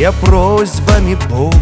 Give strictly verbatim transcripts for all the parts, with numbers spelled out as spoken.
я просьбами Бога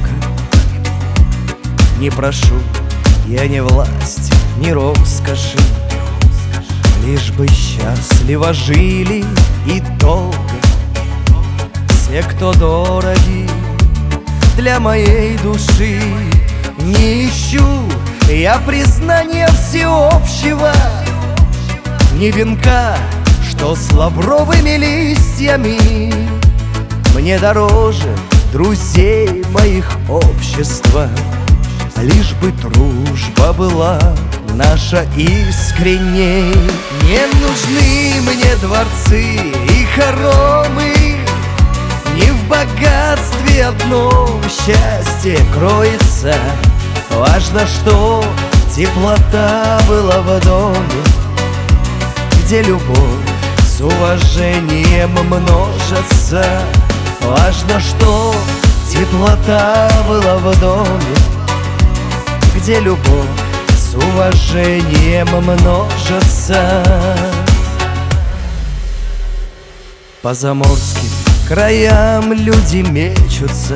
не прошу, я не власть, не роскоши, лишь бы счастливо жили и долго все, кто дороги для моей души. Не ищу я признания всеобщего, ни венка, что с лавровыми листьями. Мне дороже друзей моих общества, лишь бы дружба была наша искренней. Не нужны мне дворцы и хоромы, не в богатстве одном счастье кроется. Важно, что теплота была в доме, где любовь с уважением множится. Важно, что теплота была в доме, где любовь с уважением множится. По заморским краям люди мечутся,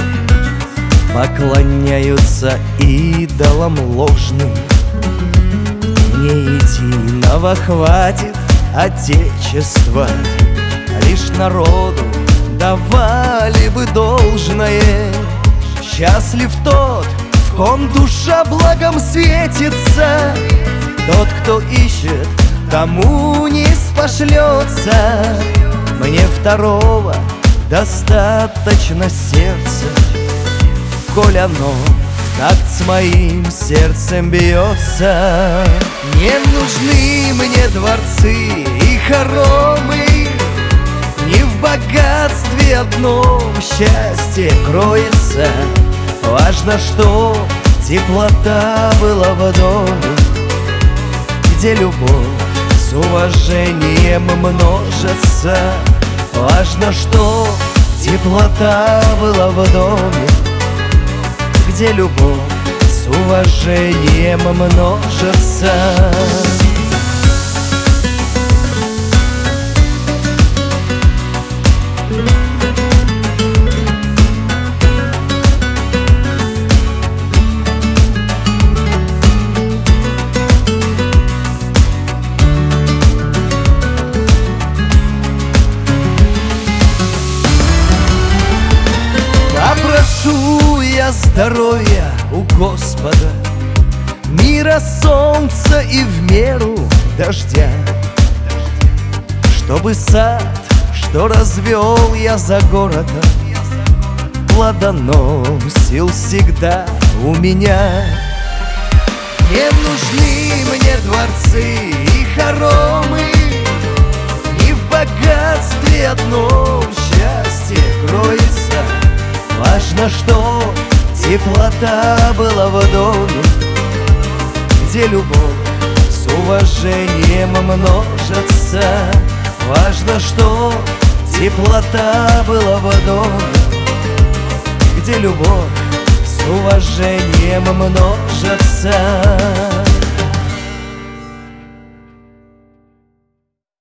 поклоняются идолам ложным. Мне единого хватит отечества, лишь народу давали бы должное. Счастлив тот, в ком душа благом светится, тот, кто ищет, тому не спошлется. Мне второго достаточно сердца, коль оно так с моим сердцем бьется. Не нужны мне дворцы и хоромы, не в богатстве одном счастье кроется. Важно, что теплота была в доме, где любовь с уважением множится. Важно, что теплота была в доме, где любовь с уважением множится. Прошу я здоровья у Господа, мира, солнца и в меру дождя, чтобы сад, что развел я за городом, плодоносил всегда у меня. Не нужны мне дворцы и хоромы, не в богатстве одном счастье кроется. Важно, что теплота была в доме, где любовь с уважением множится. Важно, что теплота была в доме, где любовь с уважением множится.